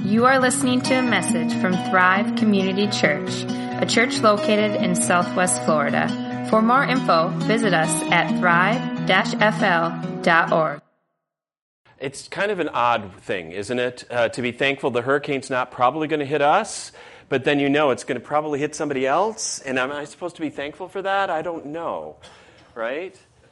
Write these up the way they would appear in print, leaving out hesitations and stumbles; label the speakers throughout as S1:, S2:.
S1: You are listening to a message from Thrive Community Church, a church located in Southwest Florida. For more info, visit us at thrive-fl.org.
S2: It's kind of an odd thing, isn't it? To be thankful the hurricane's not probably going to hit us, but then you know it's going to probably hit somebody else. And am I supposed to be thankful for that? I don't know, right?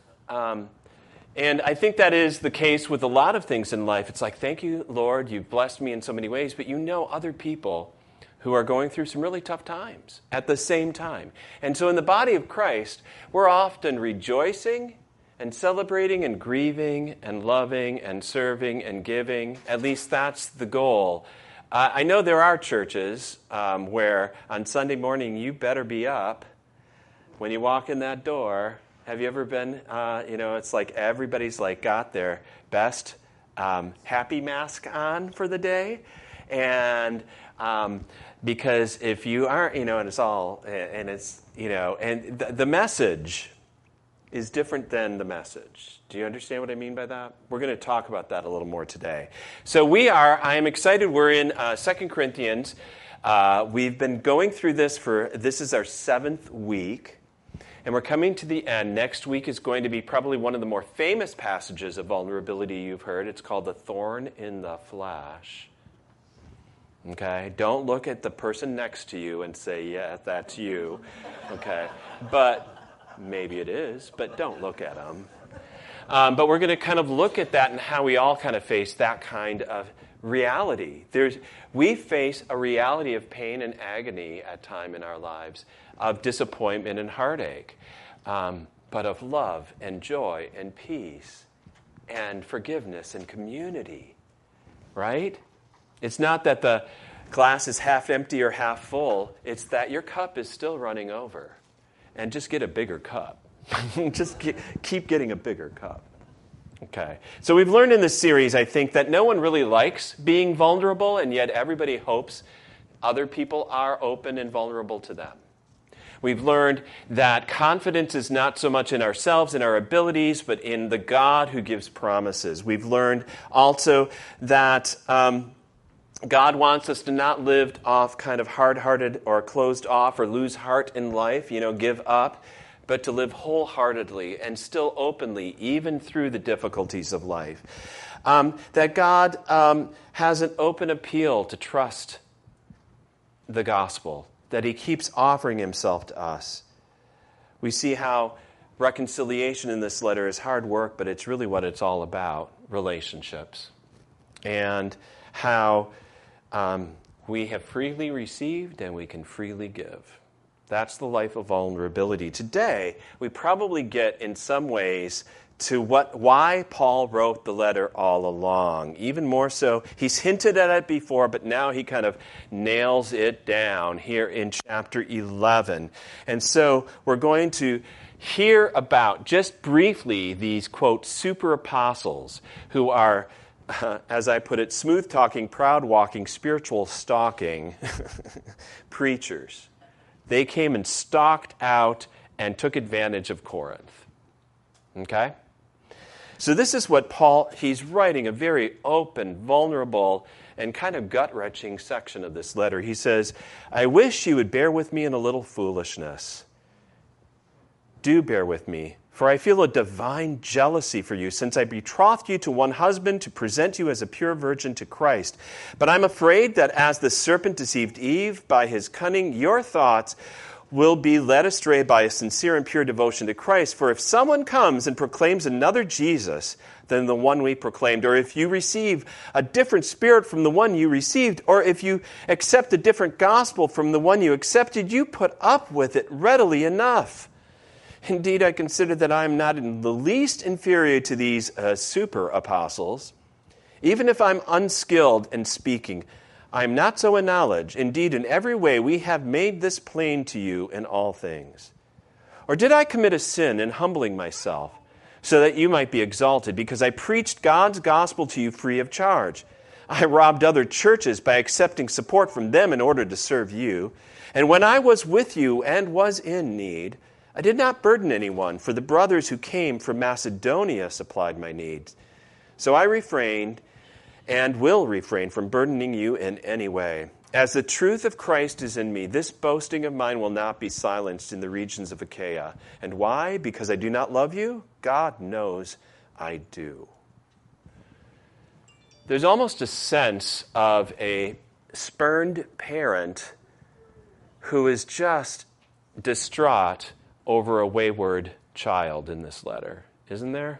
S2: And I think that is the case with a lot of things in life. It's like, thank you, Lord, you've blessed me in so many ways, but you know other people who are going through some really tough times at the same time. And so in the body of Christ, we're often rejoicing and celebrating and grieving and loving and serving and giving. At least that's the goal. I know there are churches where on Sunday morning you better be up when you walk in that door. Have you ever been, it's like everybody's like got their best happy mask on for the day. And because if you aren't, and it's all, and it's, and the message is different than the message. Do you understand what I mean by that? We're going to talk about that a little more today. So I am excited. We're in 2 Corinthians. We've been going through this is our 7th week. And we're coming to the end. Next week is going to be probably one of the more famous passages of vulnerability you've heard. It's called the thorn in the flesh. Okay? Don't look at the person next to you and say, yeah, that's you. Okay? But maybe it is, but don't look at them. But we're going to kind of look at that and how we all kind of face that kind of reality. We face a reality of pain and agony at time in our lives, of disappointment and heartache, but of love and joy and peace and forgiveness and community, right? It's not that the glass is half empty or half full. It's that your cup is still running over. And just get a bigger cup. Just keep getting a bigger cup. Okay. So we've learned in this series, I think, that no one really likes being vulnerable, and yet everybody hopes other people are open and vulnerable to them. We've learned that confidence is not so much in ourselves and our abilities, but in the God who gives promises. We've learned also that God wants us to not live off kind of hard-hearted or closed off or lose heart in life, give up, but to live wholeheartedly and still openly, even through the difficulties of life. That God has an open appeal to trust the gospel, that he keeps offering himself to us. We see how reconciliation in this letter is hard work, but it's really what it's all about, relationships. And how we have freely received and we can freely give. That's the life of vulnerability. Today, we probably get in some ways to why Paul wrote the letter all along. Even more so, he's hinted at it before, but now he kind of nails it down here in chapter 11. And so we're going to hear about, just briefly, these, quote, super apostles who are, as I put it, smooth-talking, proud-walking, spiritual stalking preachers. They came and stalked out and took advantage of Corinth. Okay? So this is what he's writing, a very open, vulnerable, and kind of gut-wrenching section of this letter. He says, I wish you would bear with me in a little foolishness. Do bear with me, for I feel a divine jealousy for you, since I betrothed you to one husband to present you as a pure virgin to Christ. But I'm afraid that as the serpent deceived Eve by his cunning, your thoughts will be led astray by a sincere and pure devotion to Christ. For if someone comes and proclaims another Jesus than the one we proclaimed, or if you receive a different spirit from the one you received, or if you accept a different gospel from the one you accepted, you put up with it readily enough. Indeed, I consider that I am not in the least inferior to these super apostles. Even if I'm unskilled in speaking, I am not so in knowledge. Indeed, in every way we have made this plain to you in all things. Or did I commit a sin in humbling myself, so that you might be exalted, because I preached God's gospel to you free of charge? I robbed other churches by accepting support from them in order to serve you. And when I was with you and was in need, I did not burden anyone, for the brothers who came from Macedonia supplied my needs. So I refrained, and will refrain from burdening you in any way. As the truth of Christ is in me, this boasting of mine will not be silenced in the regions of Achaia. And why? Because I do not love you? God knows I do. There's almost a sense of a spurned parent who is just distraught over a wayward child in this letter, isn't there?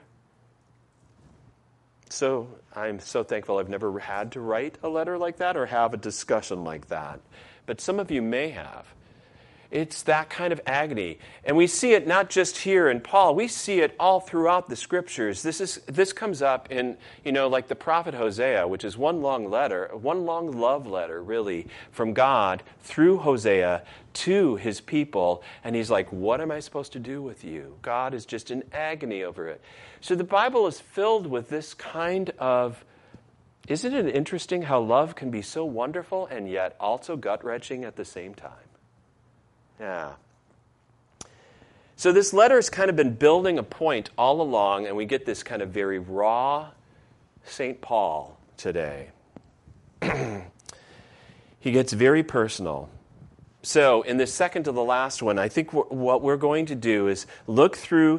S2: So I'm so thankful I've never had to write a letter like that or have a discussion like that. But some of you may have. It's that kind of agony. And we see it not just here in Paul. We see it all throughout the Scriptures. This comes up in, like the prophet Hosea, which is one long love letter, really, from God through Hosea to his people. And he's like, what am I supposed to do with you? God is just in agony over it. So the Bible is filled with this kind of, isn't it interesting how love can be so wonderful and yet also gut-wrenching at the same time? Yeah. So this letter has kind of been building a point all along, and we get this kind of very raw St. Paul today. He gets very personal. So in this second to the last one, I think what we're going to do is look through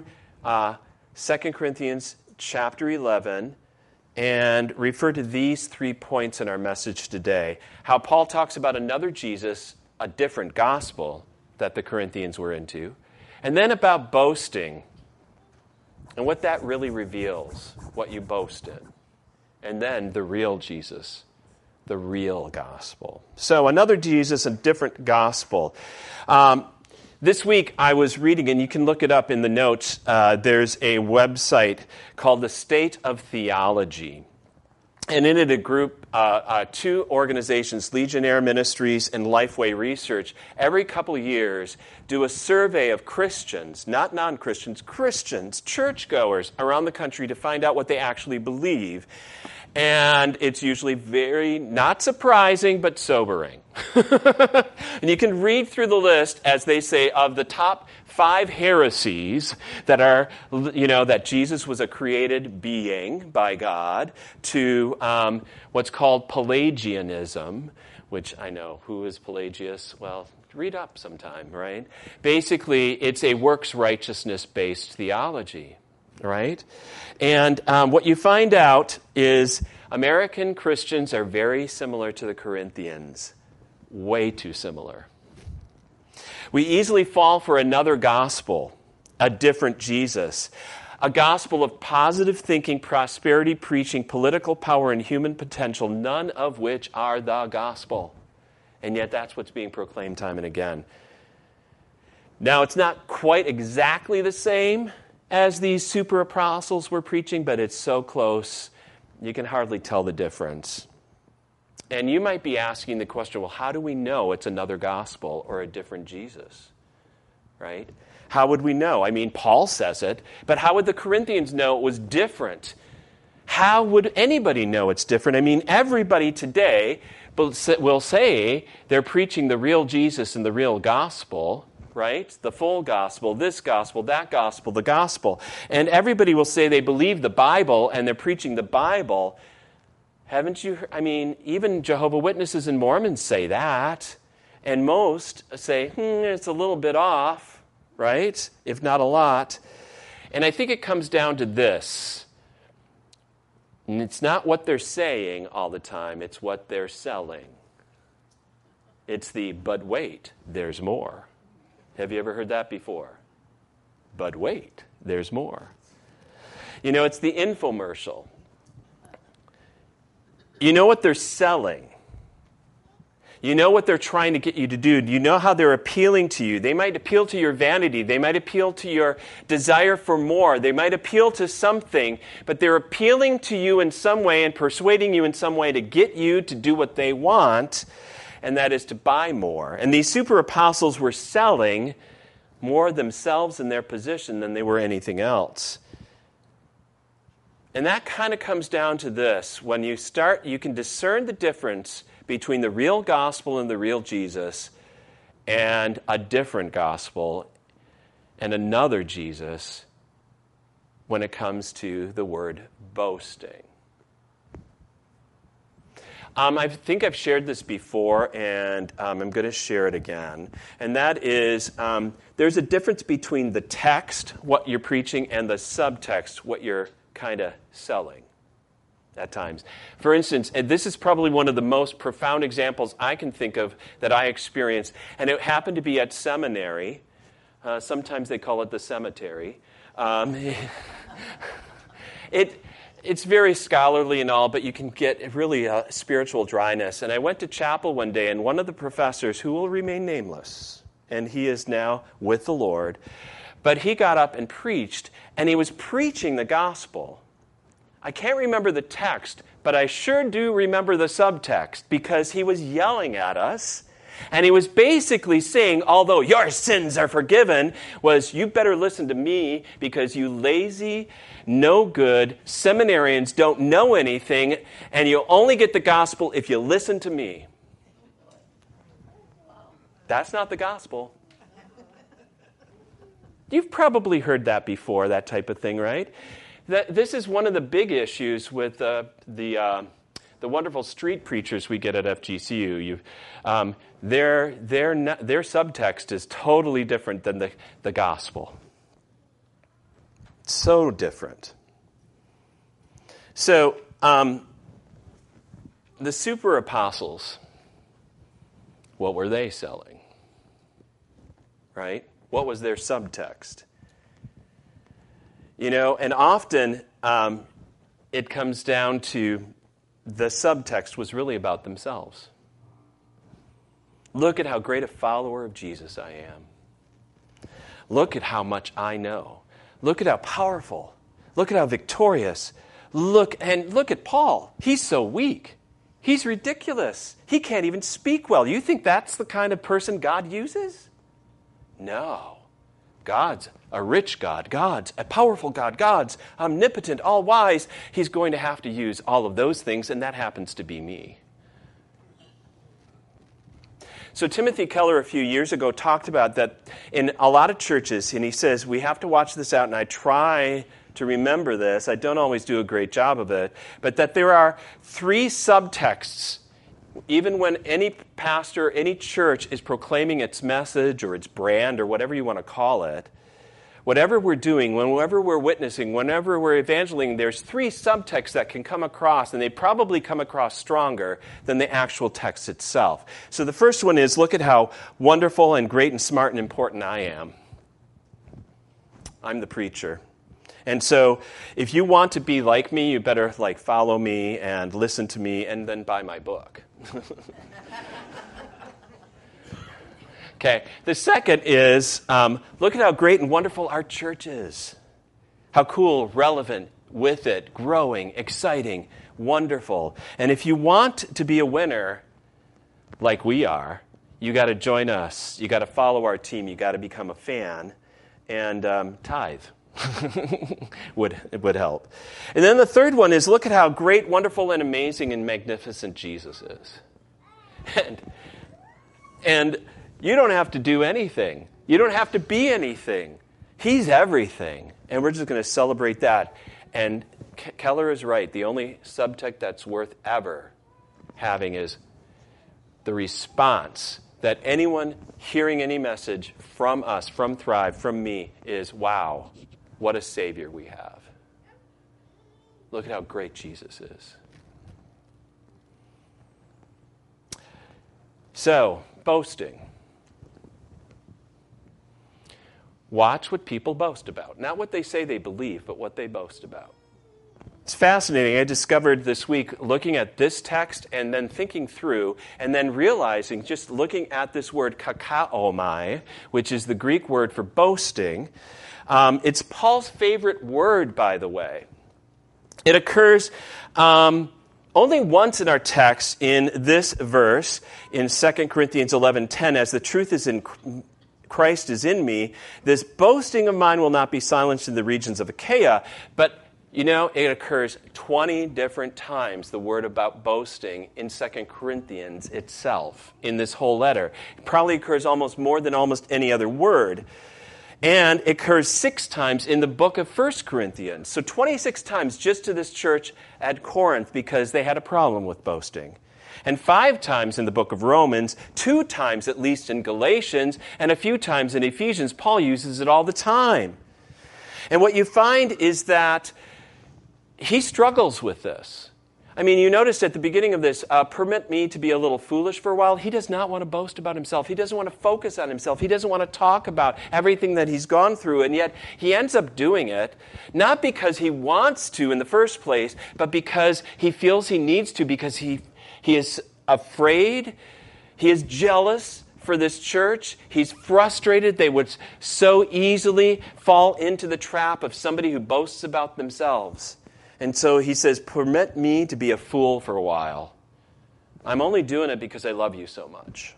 S2: 2 Corinthians chapter 11 and refer to these 3 points in our message today. How Paul talks about another Jesus, a different gospel that the Corinthians were into, and then about boasting and what that really reveals, what you boast in, and then the real Jesus, the real gospel. So another Jesus, a different gospel. This week I was reading, and you can look it up in the notes, there's a website called The State of Theology. And in it, a group, 2 organizations, Legionnaire Ministries and Lifeway Research, every couple of years do a survey of Christians, not non-Christians, Christians, churchgoers around the country to find out what they actually believe. And it's usually very, not surprising, but sobering. And you can read through the list, as they say, of the top 5 heresies that are, that Jesus was a created being by God, to what's called Pelagianism, which I know, who is Pelagius? Well, read up sometime, right? Basically, it's a works righteousness-based theology, right? And what you find out is American Christians are very similar to the Corinthians, way too similar. We easily fall for another gospel, a different Jesus, a gospel of positive thinking, prosperity preaching, political power, and human potential, none of which are the gospel. And yet that's what's being proclaimed time and again. Now, it's not quite exactly the same as these super apostles were preaching, but it's so close, you can hardly tell the difference. And you might be asking the question, well, how do we know it's another gospel or a different Jesus? Right? How would we know? I mean, Paul says it, but how would the Corinthians know it was different? How would anybody know it's different? I mean, everybody today will say they're preaching the real Jesus and the real gospel, right? The full gospel, this gospel, that gospel, the gospel. And everybody will say they believe the Bible and they're preaching the Bible. Haven't you heard? I mean, even Jehovah's Witnesses and Mormons say that. And most say, it's a little bit off, right? If not a lot. And I think it comes down to this. And it's not what they're saying all the time, it's what they're selling. It's the, but wait, there's more. Have you ever heard that before? But wait, there's more. It's the infomercial. You know what they're selling. You know what they're trying to get you to do. You know how they're appealing to you. They might appeal to your vanity. They might appeal to your desire for more. They might appeal to something, but they're appealing to you in some way and persuading you in some way to get you to do what they want, and that is to buy more. And these super apostles were selling more themselves and their position than they were anything else. And that kind of comes down to this. When you start, you can discern the difference between the real gospel and the real Jesus and a different gospel and another Jesus when it comes to the word boasting. I think I've shared this before, and I'm going to share it again. And that is, there's a difference between the text, what you're preaching, and the subtext, what you're kind of selling at times. For instance, and this is probably one of the most profound examples I can think of that I experienced, and it happened to be at seminary. Sometimes they call it the cemetery. It's very scholarly and all, but you can get really a spiritual dryness. And I went to chapel one day, and one of the professors, who will remain nameless, and he is now with the Lord, but he got up and preached, and he was preaching the gospel. I can't remember the text, but I sure do remember the subtext, because he was yelling at us. And he was basically saying, although your sins are forgiven, was you better listen to me because you lazy, no good seminarians don't know anything, and you'll only get the gospel if you listen to me. That's not the gospel. You've probably heard that before, that type of thing, right? This is one of the big issues with the wonderful street preachers we get at FGCU. Their subtext is totally different than the gospel. So different. So, the super apostles, what were they selling? Right? What was their subtext? And often it comes down to the subtext was really about themselves. Look at how great a follower of Jesus I am. Look at how much I know. Look at how powerful. Look at how victorious. Look at Paul. He's so weak. He's ridiculous. He can't even speak well. You think that's the kind of person God uses? No. God's a rich God. God's a powerful God. God's omnipotent, all-wise. He's going to have to use all of those things, and that happens to be me. So Timothy Keller a few years ago talked about that in a lot of churches, and he says, we have to watch this out, and I try to remember this. I don't always do a great job of it, but that there are 3 subtexts. Even when any pastor, any church is proclaiming its message or its brand or whatever you want to call it, whatever we're doing, whenever we're witnessing, whenever we're evangelizing, there's 3 subtexts that can come across, and they probably come across stronger than the actual text itself. So the first one is, look at how wonderful and great and smart and important I am. I'm the preacher. And so if you want to be like me, you better follow me and listen to me and then buy my book. Okay, the second is, look at how great and wonderful our church is. How cool, relevant, with it, growing, exciting, wonderful. And if you want to be a winner, like we are, you got to join us. You got to follow our team. You got to become a fan. And tithe would help. And then the third one is, look at how great, wonderful, and amazing and magnificent Jesus is. And you don't have to do anything. You don't have to be anything. He's everything. And we're just going to celebrate that. And Keller is right. The only subtext that's worth ever having is the response that anyone hearing any message from us, from Thrive, from me, is, wow, what a Savior we have. Look at how great Jesus is. So, boasting. Watch what people boast about. Not what they say they believe, but what they boast about. It's fascinating. I discovered this week looking at this text and then thinking through and then realizing, just looking at this word kakaomai, which is the Greek word for boasting. It's Paul's favorite word, by the way. It occurs only once in our text in this verse in 2 Corinthians 11:10, as the truth is in Christ is in me, this boasting of mine will not be silenced in the regions of Achaia. But, it occurs 20 different times, the word about boasting, in 2 Corinthians itself, in this whole letter. It probably occurs almost more than almost any other word. And it occurs 6 times in the book of 1 Corinthians. So 26 times just to this church at Corinth because they had a problem with boasting. And 5 times in the book of Romans, 2 times at least in Galatians, and a few times in Ephesians. Paul uses it all the time. And what you find is that he struggles with this. I mean, you noticed at the beginning of this, permit me to be a little foolish for a while. He does not want to boast about himself. He doesn't want to focus on himself. He doesn't want to talk about everything that he's gone through. And yet he ends up doing it, not because he wants to in the first place, but because he feels he needs to, because he is afraid, he is jealous for this church. He's frustrated. They would so easily fall into the trap of somebody who boasts about themselves. And so he says, permit me to be a fool for a while. I'm only doing it because I love you so much.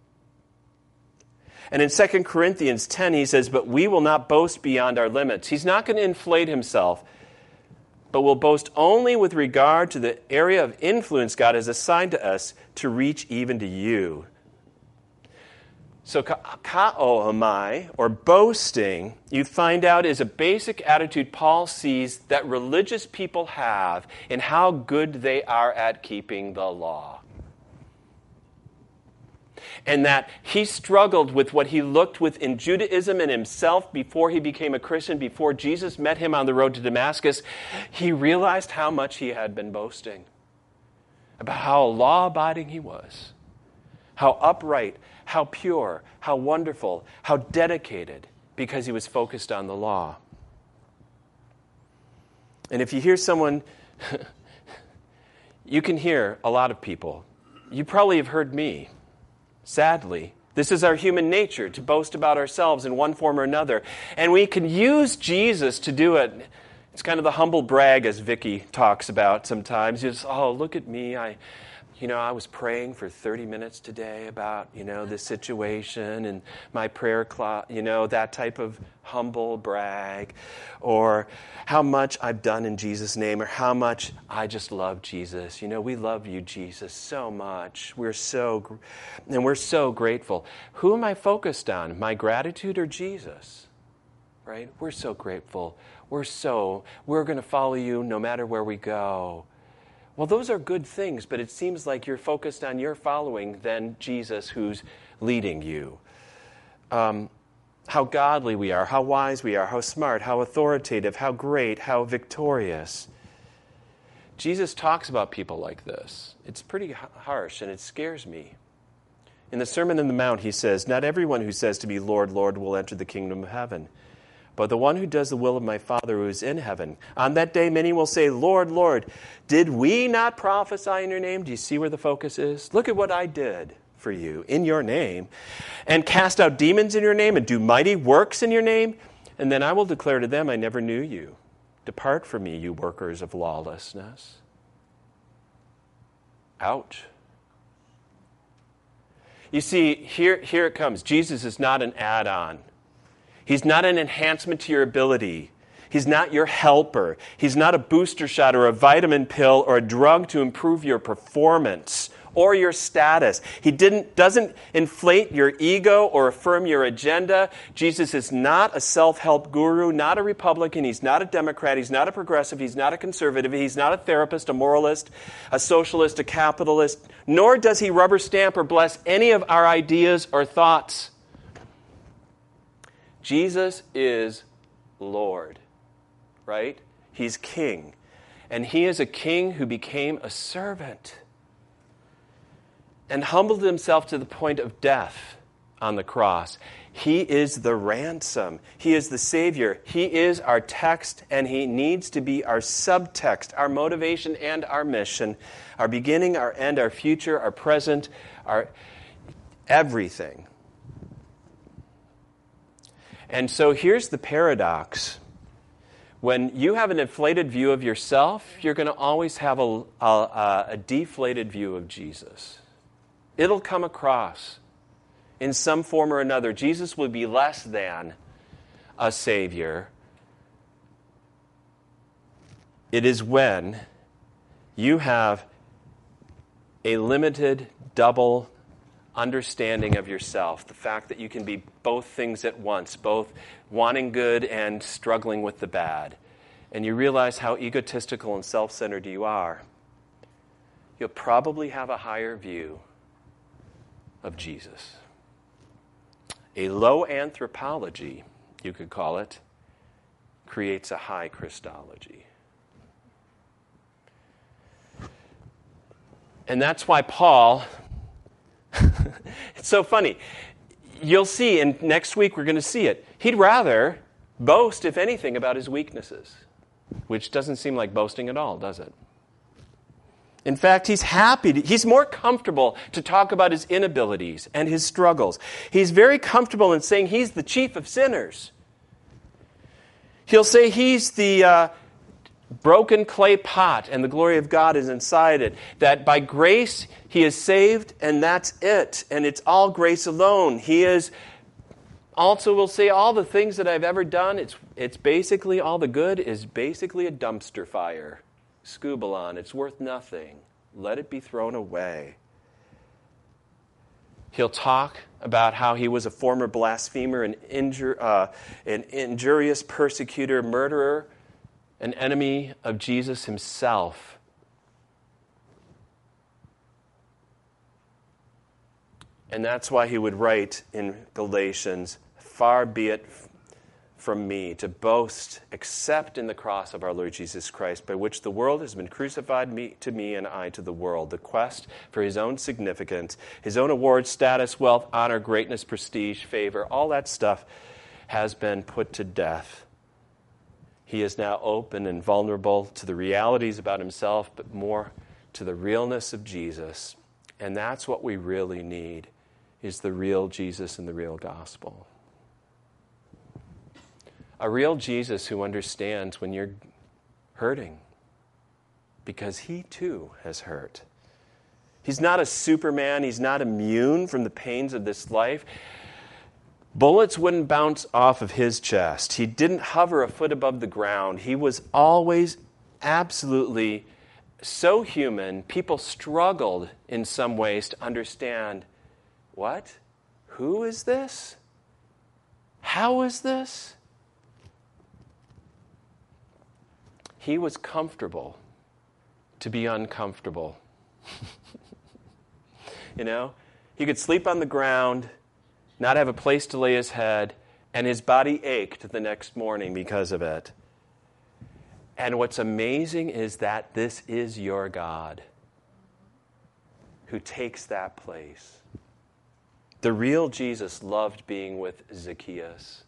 S2: And in 2 Corinthians 10, he says, but we will not boast beyond our limits. He's not going to inflate himself, but will boast only with regard to the area of influence God has assigned to us to reach even to you. So kaoamai, or boasting, you find out is a basic attitude Paul sees that religious people have in how good they are at keeping the law. And that he struggled with what he looked with in Judaism and himself before he became a Christian, before Jesus met him on the road to Damascus. He realized how much he had been boasting about how law-abiding he was, how upright, how pure, how wonderful, how dedicated, because he was focused on the law. And if you hear someone, you can hear a lot of people. You probably have heard me. Sadly, this is our human nature, to boast about ourselves in one form or another. And we can use Jesus to do it. It's kind of the humble brag, as Vicky talks about sometimes. Just, oh, look at me, I was praying for 30 minutes today about, this situation and my prayer closet, that type of humble brag, or how much I've done in Jesus' name, or how much I just love Jesus. We love you, Jesus, so much. We're so grateful. Who am I focused on? My gratitude or Jesus? Right? We're so grateful. We're going to follow you no matter where we go. Well, those are good things, but it seems like you're focused on your following than Jesus who's leading you. How godly we are, how wise we are, how smart, how authoritative, how great, how victorious. Jesus talks about people like this. It's pretty harsh, and it scares me. In the Sermon on the Mount, he says, not everyone who says to me, Lord, Lord, will enter the kingdom of heaven, but the one who does the will of my Father who is in heaven. On that day, many will say, Lord, Lord, did we not prophesy in your name? Do you see where the focus is? Look at what I did for you in your name, and cast out demons in your name, and do mighty works in your name. And then I will declare to them, I never knew you. Depart from me, you workers of lawlessness. Ouch. You see, here it comes. Jesus is not an add-on. He's not an enhancement to your ability. He's not your helper. He's not a booster shot or a vitamin pill or a drug to improve your performance or your status. He doesn't inflate your ego or affirm your agenda. Jesus is not a self-help guru, not a Republican. He's not a Democrat. He's not a progressive. He's not a conservative. He's not a therapist, a moralist, a socialist, a capitalist. Nor does he rubber stamp or bless any of our ideas or thoughts. Jesus is Lord, right? He's king. And he is a king who became a servant and humbled himself to the point of death on the cross. He is the ransom. He is the Savior. He is our text, and he needs to be our subtext, our motivation and our mission, our beginning, our end, our future, our present, our everything. And so here's the paradox. When you have an inflated view of yourself, you're going to always have a deflated view of Jesus. It'll come across in some form or another. Jesus will be less than a Savior. It is when you have a limited, double understanding of yourself, the fact that you can be both things at once, both wanting good and struggling with the bad, and you realize how egotistical and self-centered you are. you'll probably have a higher view of Jesus. A low anthropology, you could call it, creates a high Christology. And that's why Paul, it's so funny. You'll see, and next week we're going to see it. He'd rather boast, if anything, about his weaknesses, which doesn't seem like boasting at all, does it? In fact, he's more comfortable to talk about his inabilities and his struggles. He's very comfortable in saying he's the chief of sinners. He'll say he's the broken clay pot and the glory of God is inside it. That by grace he is saved and that's it. And it's all grace alone. He is also will say all the things that I've ever done, it's basically all the good is basically a dumpster fire. Scubalon, it's worth nothing. Let it be thrown away. He'll talk about how he was a former blasphemer, an injurious persecutor, murderer, an enemy of Jesus himself. And that's why he would write in Galatians, "Far be it from me to boast except in the cross of our Lord Jesus Christ, by which the world has been crucified to me and I to the world." The quest for his own significance, his own awards, status, wealth, honor, greatness, prestige, favor, all that stuff has been put to death. He is now open and vulnerable to the realities about himself, but more to the realness of Jesus. And that's what we really need, is the real Jesus and the real gospel. A real Jesus who understands when you're hurting, because he too has hurt. He's not a Superman. He's not immune from the pains of this life. Bullets wouldn't bounce off of his chest. He didn't hover a foot above the ground. He was always absolutely so human. People struggled in some ways to understand, what? Who is this? How is this? He was comfortable to be uncomfortable. You know, he could sleep on the ground, not have a place to lay his head, and his body ached the next morning because of it. And what's amazing is that this is your God who takes that place. The real Jesus loved being with Zacchaeus.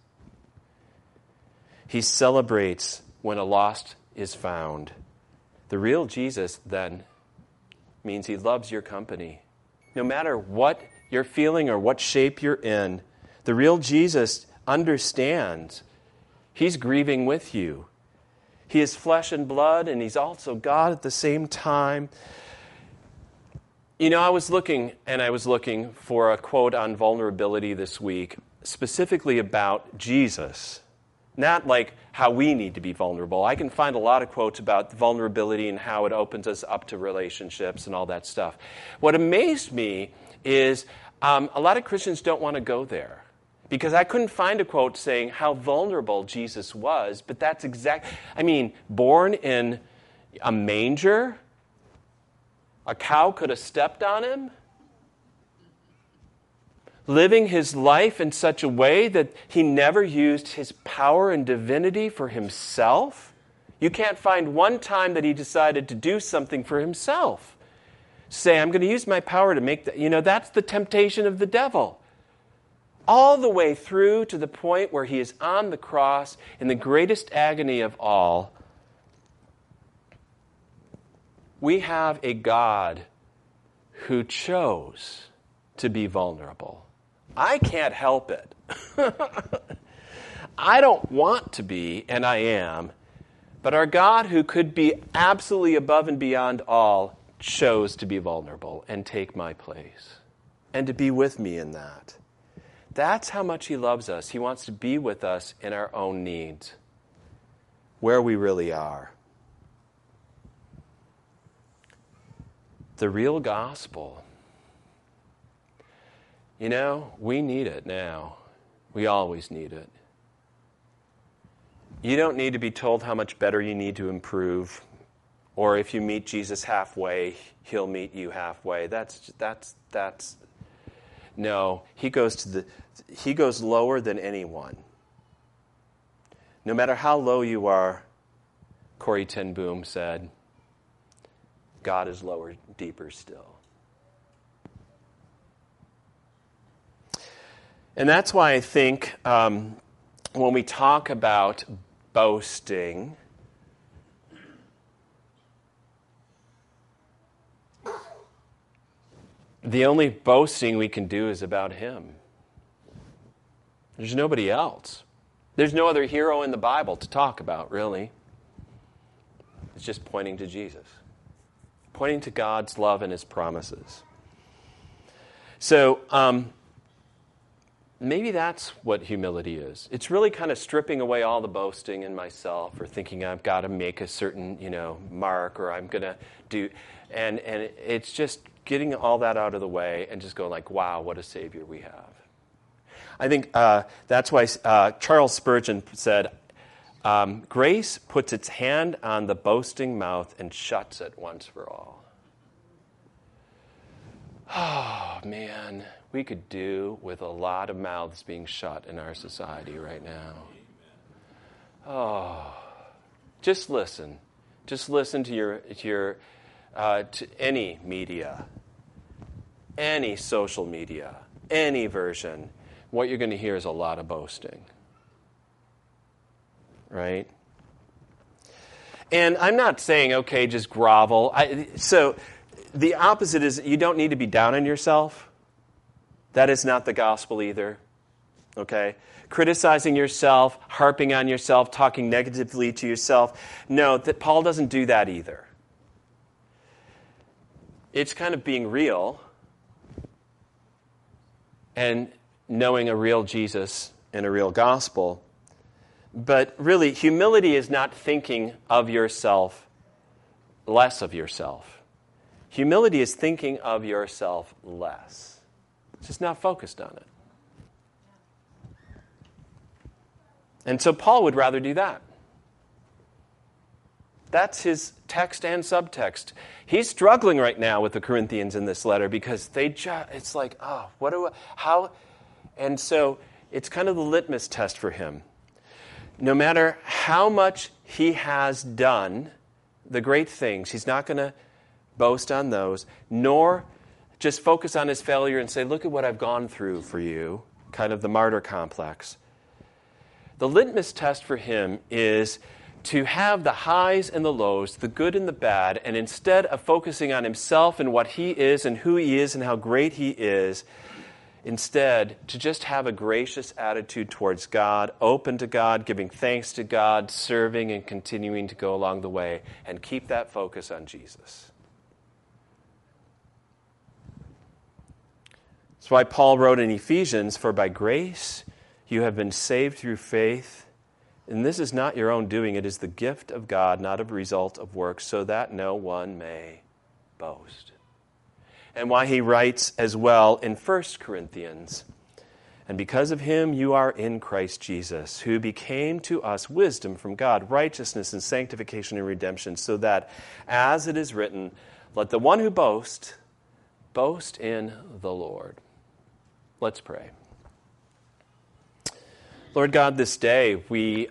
S2: He celebrates when a lost is found. The real Jesus, then, means he loves your company. No matter what you're feeling or what shape you're in, the real Jesus understands. He's grieving with you. He is flesh and blood, and he's also God at the same time. You know, I was looking for a quote on vulnerability this week, specifically about Jesus. Not like how we need to be vulnerable. I can find a lot of quotes about vulnerability and how it opens us up to relationships and all that stuff. What amazed me is a lot of Christians don't want to go there. Because I couldn't find a quote saying how vulnerable Jesus was, but that's born in a manger, a cow could have stepped on him, living his life in such a way that he never used his power and divinity for himself. You can't find one time that he decided to do something for himself. Say, I'm going to use my power to make that. You know, that's the temptation of the devil. All the way through to the point where he is on the cross in the greatest agony of all. We have a God who chose to be vulnerable. I can't help it. I don't want to be, and I am. But our God, who could be absolutely above and beyond all, chose to be vulnerable and take my place and to be with me in that. That's how much he loves us. He wants to be with us in our own needs, where we really are. The real gospel. You know, we need it now. We always need it. You don't need to be told how much better you need to improve Or if you meet Jesus halfway, he'll meet you halfway. No, he goes lower than anyone. No matter how low you are, Corrie ten Boom said, God is lower, deeper still. And that's why I think when we talk about boasting, the only boasting we can do is about him. There's nobody else. There's no other hero in the Bible to talk about, really. It's just pointing to Jesus. Pointing to God's love and his promises. So, maybe that's what humility is. It's really kind of stripping away all the boasting in myself or thinking I've got to make a certain, mark or I'm going to do... And it's just getting all that out of the way and just going like, wow, what a Savior we have. I think that's why Charles Spurgeon said, grace puts its hand on the boasting mouth and shuts it once for all. Oh, man, we could do with a lot of mouths being shut in our society right now. Oh, just listen. Just listen to to any media, any social media, any version. What you're going to hear is a lot of boasting. Right? And I'm not saying, okay, just grovel. So the opposite is you don't need to be down on yourself. That is not the gospel either. Okay? Criticizing yourself, harping on yourself, talking negatively to yourself. No, that Paul doesn't do that either. It's kind of being real and knowing a real Jesus and a real gospel. But really, humility is not thinking of yourself less of yourself. Humility is thinking of yourself less. It's just not focused on it. And so Paul would rather do that. That's his text and subtext. He's struggling right now with the Corinthians in this letter because it's like, how? And so it's kind of the litmus test for him. No matter how much he has done, the great things, he's not going to boast on those, nor just focus on his failure and say, look at what I've gone through for you, kind of the martyr complex. The litmus test for him is to have the highs and the lows, the good and the bad, and instead of focusing on himself and what he is and who he is and how great he is, instead to just have a gracious attitude towards God, open to God, giving thanks to God, serving and continuing to go along the way, and keep that focus on Jesus. That's why Paul wrote in Ephesians, "For by grace you have been saved through faith, and this is not your own doing, it is the gift of God, not a result of works, so that no one may boast." And why he writes as well in 1 Corinthians, "And because of him you are in Christ Jesus, who became to us wisdom from God, righteousness and sanctification and redemption, so that, as it is written, let the one who boasts, boast in the Lord." Let's pray. Lord God, this day we,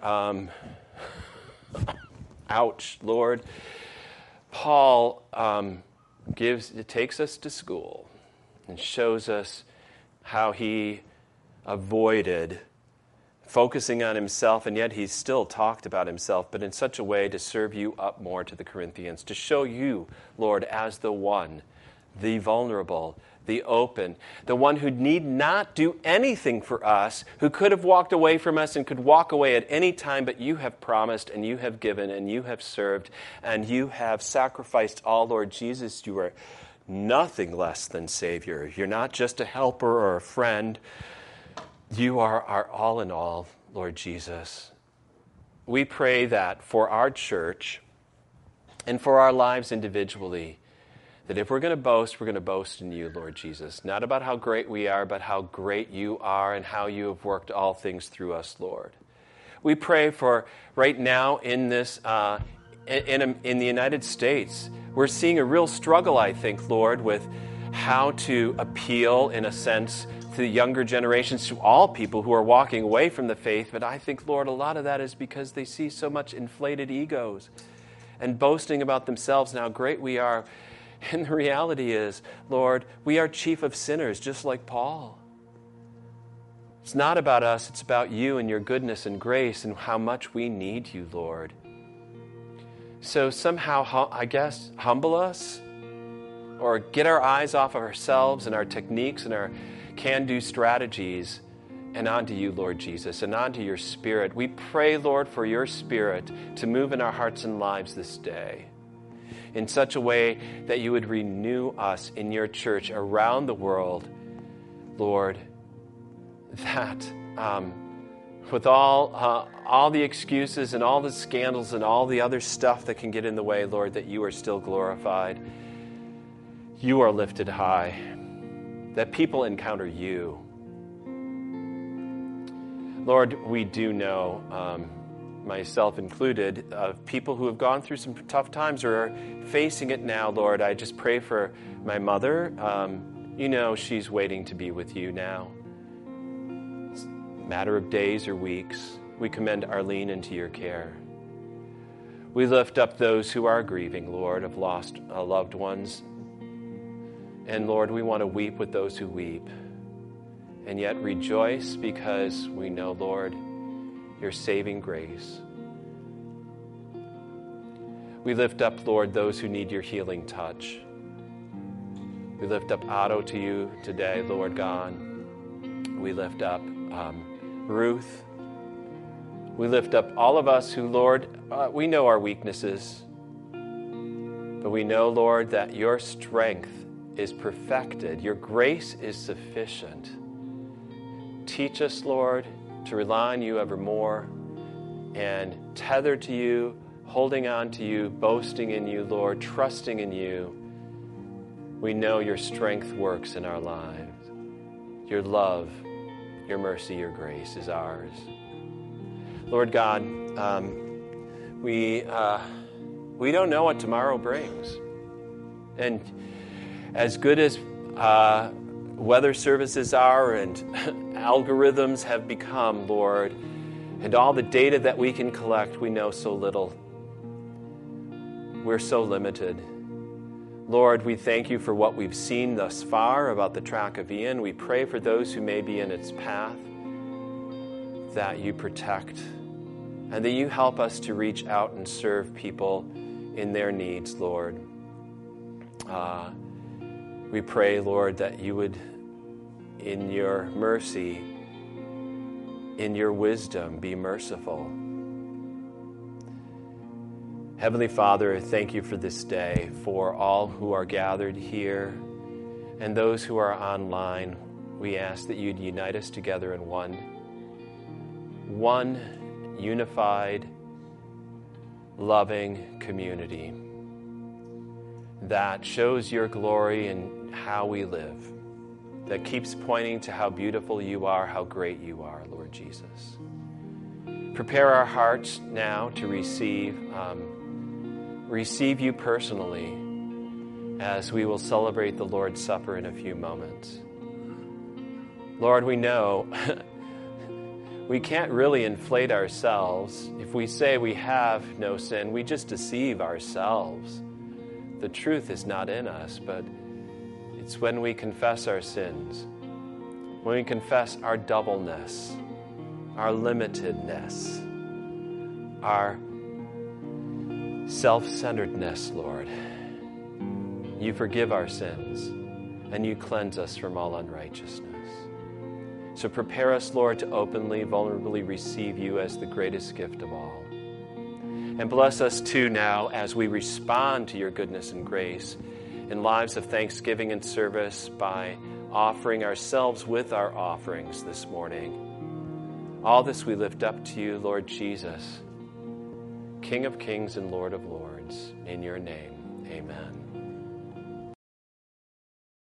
S2: ouch, Lord, Paul takes us to school and shows us how he avoided focusing on himself, and yet he still talked about himself, but in such a way to serve you up more to the Corinthians, to show you, Lord, as the one, the vulnerable, the open, the one who need not do anything for us, who could have walked away from us and could walk away at any time, but you have promised and you have given and you have served and you have sacrificed all, Lord Jesus. You are nothing less than Savior. You're not just a helper or a friend. You are our all in all, Lord Jesus. We pray that for our church and for our lives individually, that if we're going to boast in you, Lord Jesus. Not about how great we are, but how great you are and how you have worked all things through us, Lord. We pray for right now in this in the United States, we're seeing a real struggle, I think, Lord, with how to appeal, in a sense, to the younger generations, to all people who are walking away from the faith. But I think, Lord, a lot of that is because they see so much inflated egos and boasting about themselves and how great we are. And the reality is, Lord, we are chief of sinners, just like Paul. It's not about us, it's about you and your goodness and grace and how much we need you, Lord. So somehow, I guess, humble us or get our eyes off of ourselves and our techniques and our can-do strategies and onto you, Lord Jesus, and onto your Spirit. We pray, Lord, for your Spirit to move in our hearts and lives this day in such a way that you would renew us in your church around the world, Lord, that with all the excuses and all the scandals and all the other stuff that can get in the way, Lord, that you are still glorified. You are lifted high, that people encounter you. Lord, we do know, myself included, of people who have gone through some tough times or are facing it now, Lord. I just pray for my mother. You know she's waiting to be with you now. It's a matter of days or weeks. We commend Arlene into your care. We lift up those who are grieving, Lord, of lost loved ones. And Lord, we want to weep with those who weep, and yet rejoice because we know, Lord, your saving grace. We lift up, Lord, those who need your healing touch. We lift up Otto to you today, Lord God. We lift up Ruth. We lift up all of us who, Lord, we know our weaknesses, but we know, Lord, that your strength is perfected. Your grace is sufficient. Teach us, Lord, to rely on you evermore and tether to you, holding on to you, boasting in you, Lord, trusting in you. We know your strength works in our lives. Your love, your mercy, your grace is ours. Lord God, we don't know what tomorrow brings. And as good as weather services are and algorithms have become, Lord, and all the data that we can collect, we know so little. We're so limited. Lord, we thank you for what we've seen thus far about the track of Ian. We pray for those who may be in its path, that you protect, and that you help us to reach out and serve people in their needs, Lord. We pray, Lord, that you would, in your mercy, in your wisdom, be merciful. Heavenly Father, thank you for this day, for all who are gathered here and those who are online. We ask that you'd unite us together in one unified, loving community that shows your glory in how we live, that keeps pointing to how beautiful you are, how great you are, Lord Jesus. Prepare our hearts now to receive you personally as we will celebrate the Lord's Supper in a few moments. Lord, we know we can't really inflate ourselves. If we say we have no sin, we just deceive ourselves. The truth is not in us, but it's when we confess our sins, when we confess our doubleness, our limitedness, our self-centeredness, Lord. You forgive our sins, and you cleanse us from all unrighteousness. So prepare us, Lord, to openly, vulnerably receive you as the greatest gift of all. And bless us too now as we respond to your goodness and grace in lives of thanksgiving and service by offering ourselves with our offerings this morning. All this we lift up to you, Lord Jesus, King of kings and Lord of lords. In your name, amen.